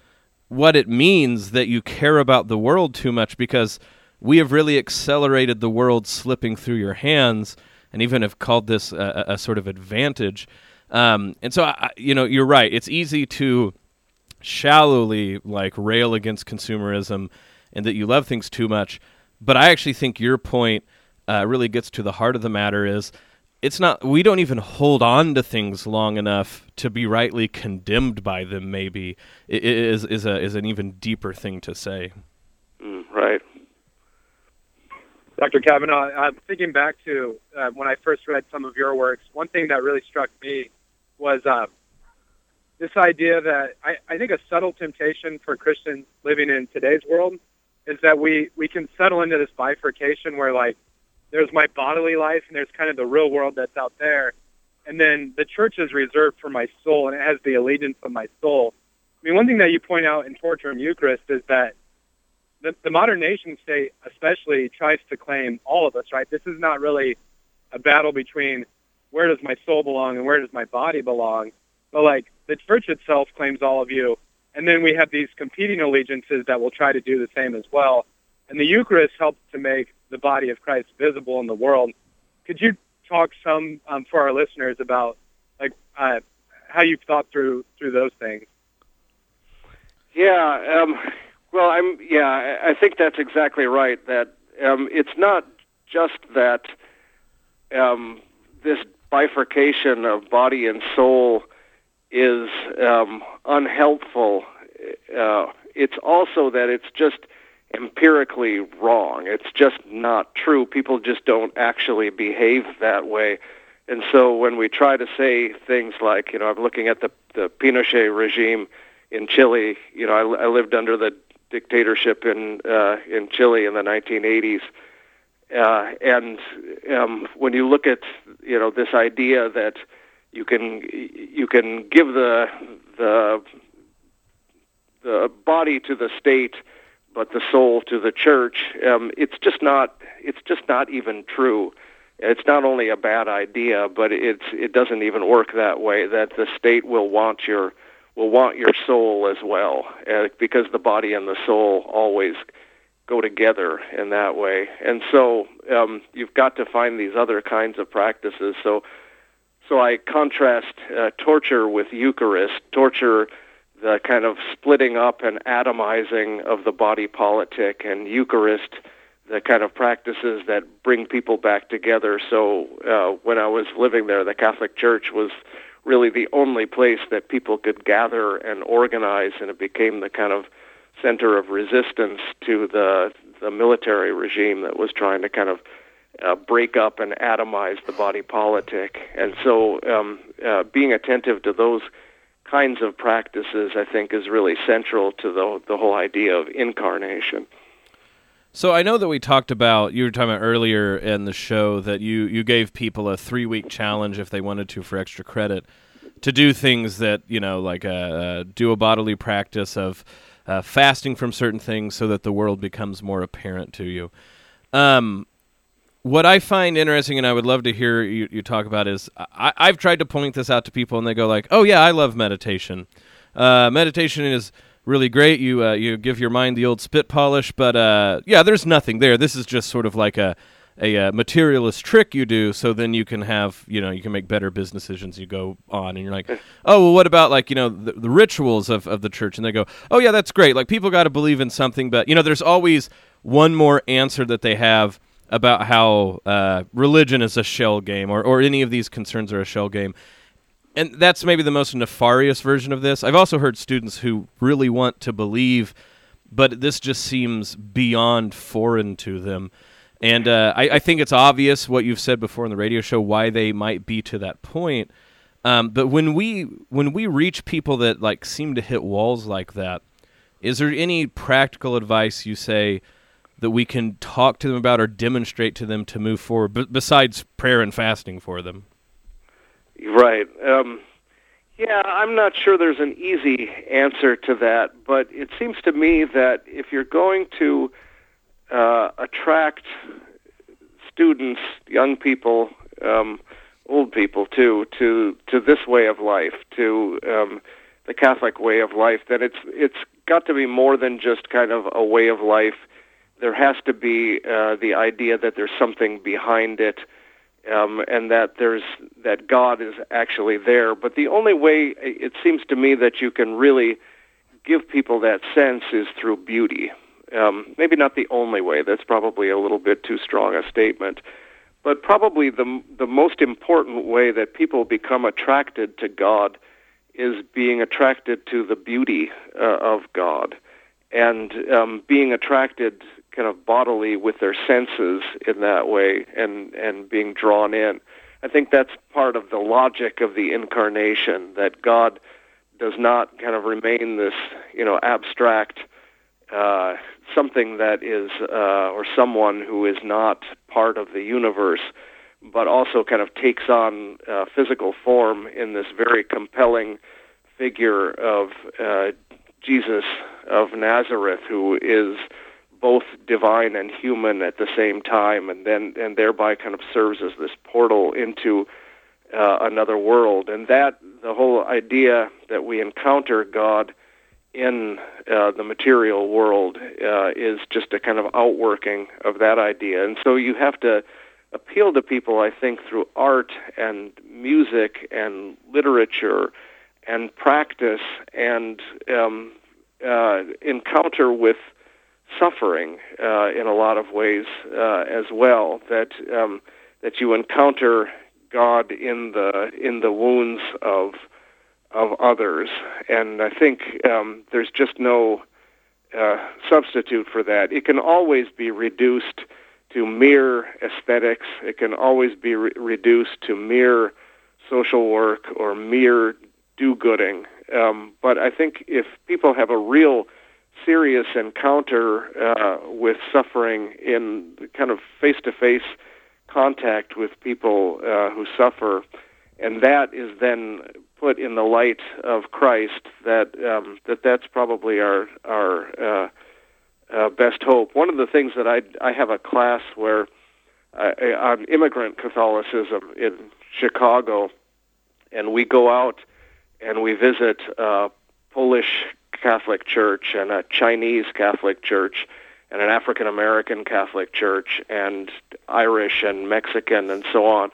what it means that you care about the world too much, because we have really accelerated the world slipping through your hands, and even have called this a, a sort of advantage. Um, and so, I, you know, you're right. It's easy to shallowly like rail against consumerism and that you love things too much. But I actually think your point uh, really gets to the heart of the matter. Is it's not, we don't even hold on to things long enough to be rightly condemned by them. Maybe it is is a is an even deeper thing to say. Mm, right. Doctor Kavanaugh, uh, thinking back to uh, when I first read some of your works, one thing that really struck me was uh, this idea that I, I think a subtle temptation for Christians living in today's world is that we, we can settle into this bifurcation where, like, there's my bodily life and there's kind of the real world that's out there. And then the church is reserved for my soul, and it has the allegiance of my soul. I mean, one thing that you point out in Torture and Eucharist is that the, the modern nation state especially tries to claim all of us, right? This is not really a battle between where does my soul belong and where does my body belong. But, like, the church itself claims all of you. And then we have these competing allegiances that will try to do the same as well. And the Eucharist helps to make the body of Christ visible in the world. Could you talk some um, for our listeners about, like, uh, how you've thought through through those things? Yeah, um, well, I'm. Yeah, I think that's exactly right. That um, it's not just that um, this bifurcation of body and soul is um, unhelpful. Uh, it's also that it's just empirically wrong. It's just not true. People just don't actually behave that way. And so when we try to say things like, you know, I'm looking at the, the Pinochet regime in Chile. You know, I, I lived under the dictatorship in uh, in Chile in the nineteen eighties. Uh, and um, when you look at, you know, this idea that you can you can give the the the body to the state, but the soul to the church, um, it's just not it's just not even true. It's not only a bad idea, but it's it doesn't even work that way. That the state will want your will want your soul as well, uh, because the body and the soul always go together in that way. And so um, you've got to find these other kinds of practices. So so I contrast uh, torture with Eucharist. Torture, the kind of splitting up and atomizing of the body politic, and Eucharist, the kind of practices that bring people back together. So uh, when I was living there, the Catholic Church was really the only place that people could gather and organize, and it became the kind of center of resistance to the the military regime that was trying to kind of uh, break up and atomize the body politic. And so um, uh, being attentive to those kinds of practices, I think, is really central to the the whole idea of incarnation. So I know that we talked about, you were talking about earlier in the show that you, you gave people a three-week challenge if they wanted to for extra credit to do things that, you know, like uh, uh, do a bodily practice of uh, fasting from certain things so that the world becomes more apparent to you. Um, what I find interesting, and I would love to hear you, you talk about, is I, I've tried to point this out to people, and they go like, oh, yeah, I love meditation. Uh, meditation is really great. You uh, you give your mind the old spit polish, but uh, yeah, there's nothing there. This is just sort of like a, a a materialist trick you do, so then you can have, you know, you can make better business decisions. You go on, and you're like, oh, well, what about, like, you know, the, the rituals of, of the church? And they go, oh, yeah, that's great. Like, people got to believe in something, but, you know, there's always one more answer that they have about how uh, religion is a shell game, or, or any of these concerns are a shell game. And that's maybe the most nefarious version of this. I've also heard students who really want to believe, but this just seems beyond foreign to them. And uh, I, I think it's obvious what you've said before in the radio show, why they might be to that point. Um, but when we when we reach people that like seem to hit walls like that, is there any practical advice you say that we can talk to them about or demonstrate to them to move forward, b- besides prayer and fasting for them? Right. Um, yeah, I'm not sure there's an easy answer to that, but it seems to me that if you're going to uh, attract students, young people, um, old people too, to to this way of life, to um, the Catholic way of life, that it's it's got to be more than just kind of a way of life. There has to be uh, the idea that there's something behind it, um, and that there's that God is actually there. But the only way, it seems to me, that you can really give people that sense is through beauty. Um, maybe not the only way. That's probably a little bit too strong a statement. But probably the the most important way that people become attracted to God is being attracted to the beauty uh, of God, and um, being attracted kind of bodily with their senses in that way, and, and being drawn in. I think that's part of the logic of the incarnation, that God does not kind of remain this, you know, abstract uh, something that is, uh, or someone who is not part of the universe, but also kind of takes on uh, physical form in this very compelling figure of uh, Jesus of Nazareth, who is both divine and human at the same time, and then and thereby kind of serves as this portal into uh, another world. And that, the whole idea that we encounter God in uh, the material world uh, is just a kind of outworking of that idea. And so you have to appeal to people, I think, through art and music and literature and practice and um, uh, encounter with suffering uh, in a lot of ways uh, as well. That um, that you encounter God in the in the wounds of of others, and I think um, there's just no uh, substitute for that. It can always be reduced to mere aesthetics. It can always be re- reduced to mere social work or mere do-gooding. Um, but I think if people have a real serious encounter uh, with suffering in kind of face-to-face contact with people uh, who suffer, and that is then put in the light of Christ, that um, that that's probably our our uh, uh, best hope. One of the things that I I have a class where uh, on immigrant Catholicism in Chicago, and we go out and we visit a Polish Catholic church and a Chinese Catholic church and an African American Catholic church and Irish and Mexican and so on,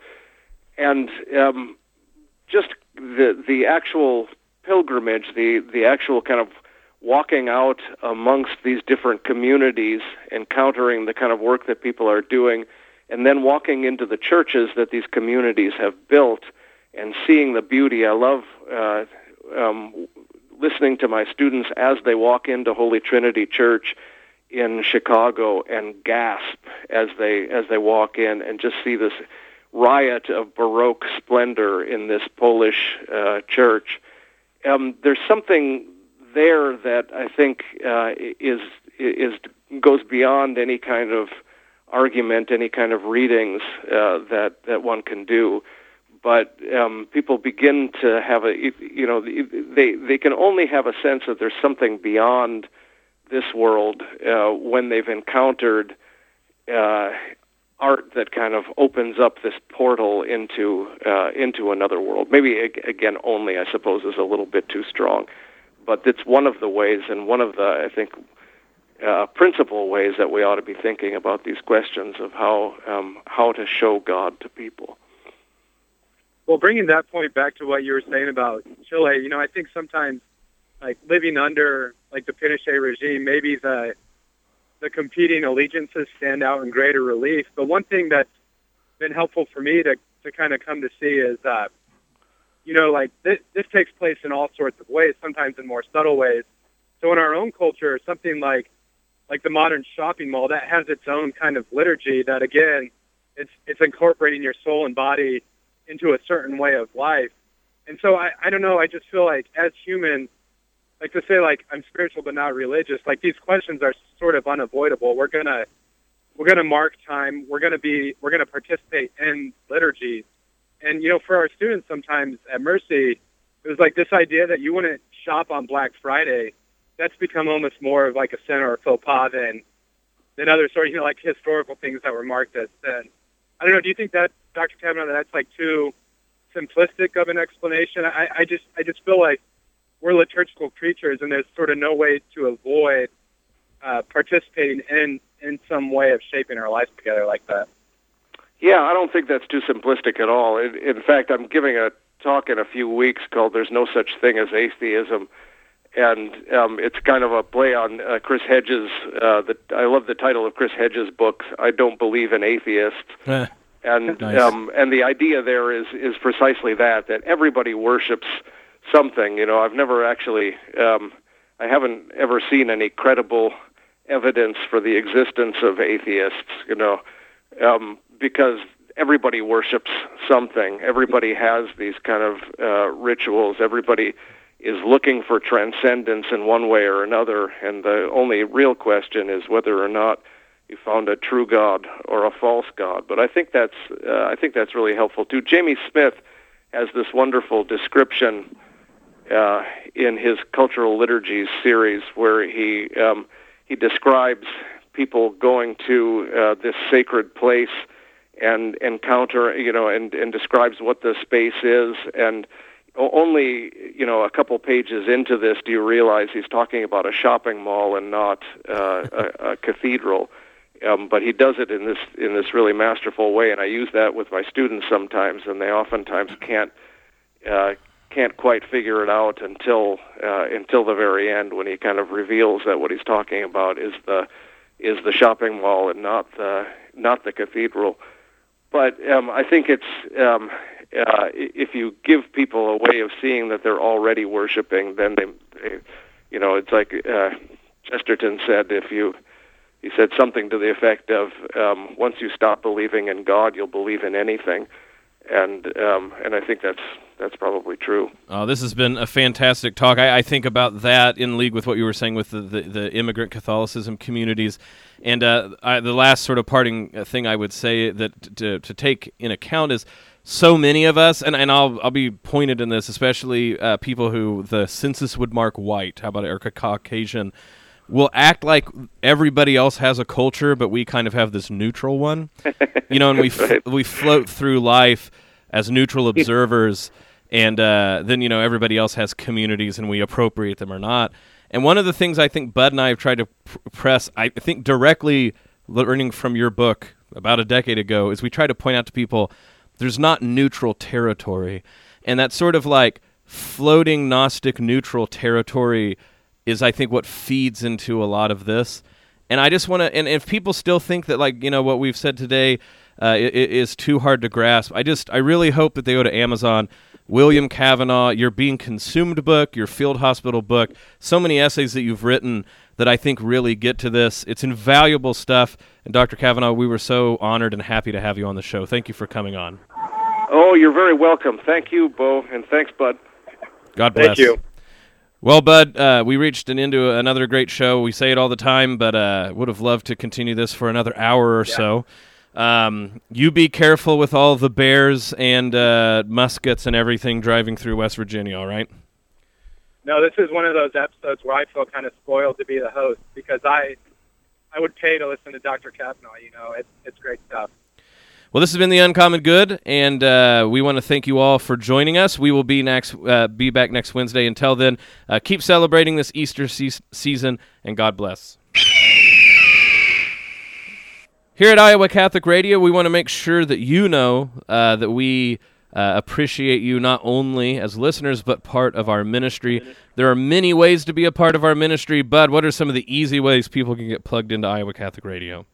and um, just the the actual pilgrimage, the the actual kind of walking out amongst these different communities, encountering the kind of work that people are doing, and then walking into the churches that these communities have built and seeing the beauty. I love uh, um, listening to my students as they walk into Holy Trinity Church in Chicago and gasp as they as they walk in and just see this riot of Baroque splendor in this Polish uh, church. Um, there's something there that I think uh, is is goes beyond any kind of argument, any kind of readings uh, that that one can do. But um, people begin to have a, you know, they they can only have a sense that there's something beyond this world uh, when they've encountered uh, art that kind of opens up this portal into uh, into another world. Maybe, again, only, I suppose, is a little bit too strong. But it's one of the ways, and one of the, I think, uh, principal ways that we ought to be thinking about these questions of how um, how to show God to people. Well, bringing that point back to what you were saying about Chile, you know, I think sometimes, like, living under, like, the Pinochet regime, maybe the the competing allegiances stand out in greater relief. But one thing that's been helpful for me to, to kind of come to see is, uh, you know, like, this, this takes place in all sorts of ways, sometimes in more subtle ways. So in our own culture, something like like the modern shopping mall, that has its own kind of liturgy that, again, it's it's incorporating your soul and body into a certain way of life. And so I, I don't know, I just feel like as humans, like to say like I'm spiritual but not religious, like these questions are sort of unavoidable. We're gonna we're gonna mark time, we're gonna be we're gonna participate in liturgies. And you know, for our students sometimes at Mercy, it was like this idea that you wouldn't shop on Black Friday. That's become almost more of like a sin or a faux pas than than other sort of, you know, like historical things that were marked as sin. I don't know. Do you think that, Doctor Kavanaugh, that that's like too simplistic of an explanation? I, I just, I just feel like we're liturgical creatures, and there's sort of no way to avoid uh, participating in in some way of shaping our lives together like that. Yeah, I don't think that's too simplistic at all. In, in fact, I'm giving a talk in a few weeks called "There's No Such Thing as Atheism," and um, it's kind of a play on uh, Chris Hedges. Uh, the, I love the title of Chris Hedges' book, "I Don't Believe in Atheists." And nice. um, and the idea there is is precisely that that everybody worships something. You know, I've never actually, um, I haven't ever seen any credible evidence for the existence of atheists. You know, um, because everybody worships something. Everybody has these kind of uh, rituals. Everybody is looking for transcendence in one way or another. And the only real question is whether or not you found a true God or a false God. But I think that's uh, I think that's really helpful too. Jamie Smith has this wonderful description uh, in his Cultural Liturgies series where he um, he describes people going to uh, this sacred place and encounter, you know, and, and describes what the space is. And only, you know, a couple pages into this do you realize he's talking about a shopping mall and not uh, a, a cathedral. Um, but he does it in this in this really masterful way, and I use that with my students sometimes, and they oftentimes can't uh, can't quite figure it out until uh, until the very end, when he kind of reveals that what he's talking about is the is the shopping mall and not the not the cathedral. But um, I think it's um, uh, if you give people a way of seeing that they're already worshiping, then they, they you know, it's like uh, Chesterton said, if you He said something to the effect of, um, once you stop believing in God, you'll believe in anything. And um, and I think that's that's probably true. Oh, this has been a fantastic talk. I, I think about that in league with what you were saying with the, the, the immigrant Catholicism communities. And uh, I, the last sort of parting thing I would say that to, to take in account is so many of us, and, and I'll I'll be pointed in this, especially uh, people who the census would mark white, how about it, or Caucasian, will act like everybody else has a culture, but we kind of have this neutral one, you know, and we f- we float through life as neutral observers, and uh, then, you know, everybody else has communities, and we appropriate them or not. And one of the things I think Bud and I have tried to pr- press, I think directly learning from your book about a decade ago, is we try to point out to people there's not neutral territory, and that sort of like floating Gnostic neutral territory is, I think, what feeds into a lot of this. And I just want to, and if people still think that, like, you know, what we've said today uh, is too hard to grasp, I just, I really hope that they go to Amazon, William Cavanaugh, your Being Consumed book, your Field Hospital book, so many essays that you've written that I think really get to this. It's invaluable stuff. And Doctor Cavanaugh, we were so honored and happy to have you on the show. Thank you for coming on. Oh, you're very welcome. Thank you, Bo, and thanks, Bud. God bless. Thank you. Well, Bud, uh, we reached an end to another great show. We say it all the time, but uh, would have loved to continue this for another hour or yeah. so. Um, you be careful with all the bears and uh, muskets and everything driving through West Virginia, all right? No, this is one of those episodes where I feel kind of spoiled to be the host, because I I would pay to listen to Doctor Cavanaugh. You know, it's it's great stuff. Well, this has been The Uncommon Good, and uh, we want to thank you all for joining us. We will be next, uh, be back next Wednesday. Until then, uh, keep celebrating this Easter se- season, and God bless. Here at Iowa Catholic Radio, we want to make sure that you know uh, that we uh, appreciate you not only as listeners, but part of our ministry. There are many ways to be a part of our ministry. Bud, what are some of the easy ways people can get plugged into Iowa Catholic Radio?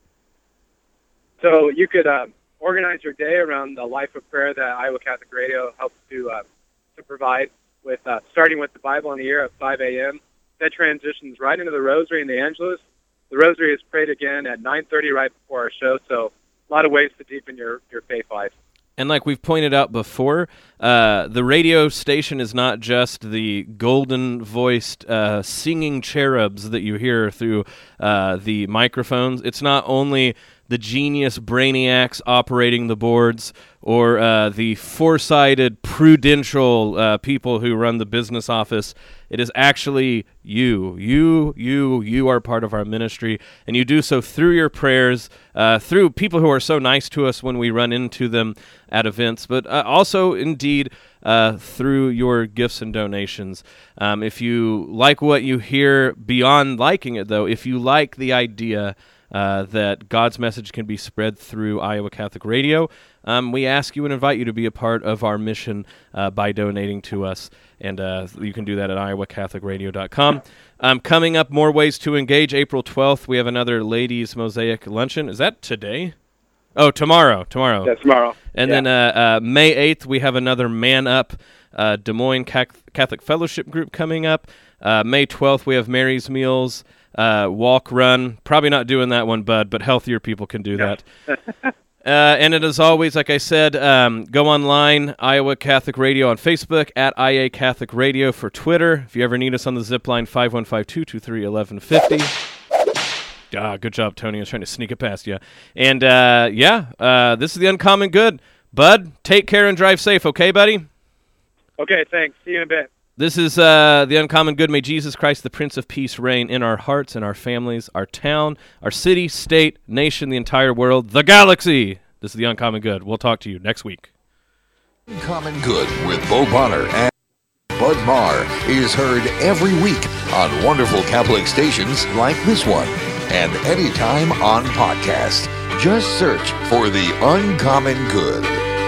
So you could uh, organize your day around the life of prayer that Iowa Catholic Radio helps to uh, to provide, with uh, starting with the Bible in the Ear at five a.m. That transitions right into the Rosary and the Angelus. The Rosary is prayed again at nine thirty right before our show, so a lot of ways to deepen your, your faith life. And like we've pointed out before, uh, the radio station is not just the golden-voiced uh, singing cherubs that you hear through uh, the microphones. It's not only the genius brainiacs operating the boards or uh, the foresighted, prudential uh, people who run the business office. It is actually you. You, you, you are part of our ministry, and you do so through your prayers, uh, through people who are so nice to us when we run into them at events, but uh, also, indeed, uh, through your gifts and donations. Um, if you like what you hear, beyond liking it, though, if you like the idea Uh, that God's message can be spread through Iowa Catholic Radio, um, we ask you and invite you to be a part of our mission uh, by donating to us, and uh, you can do that at iowa catholic radio dot com. Um, coming up, more ways to engage. April twelfth, we have another Ladies Mosaic Luncheon. Is that today? Oh, tomorrow. Tomorrow. That's tomorrow. And yeah. then uh, uh, May eighth, we have another Man Up uh, Des Moines Catholic Fellowship Group coming up. Uh, May twelfth, we have Mary's Meals. Uh, walk, run. Probably not doing that one, Bud, but healthier people can do that. uh, and it is always, like I said, um, go online, Iowa Catholic Radio on Facebook, at I A Catholic Radio for Twitter. If you ever need us on the zip line, five one five, two two three, one one five zero. Ah, good job, Tony. I was trying to sneak it past you. And, uh, yeah, uh, this is the Uncommon Good. Bud, take care and drive safe, okay, buddy? Okay, thanks. See you in a bit. This is uh, the Uncommon Good. May Jesus Christ, the Prince of Peace, reign in our hearts, in our families, our town, our city, state, nation, the entire world, the galaxy. This is the Uncommon Good. We'll talk to you next week. Uncommon Good with Bo Bonner and Bud Marr is heard every week on wonderful Catholic stations like this one, and anytime on podcast. Just search for the Uncommon Good.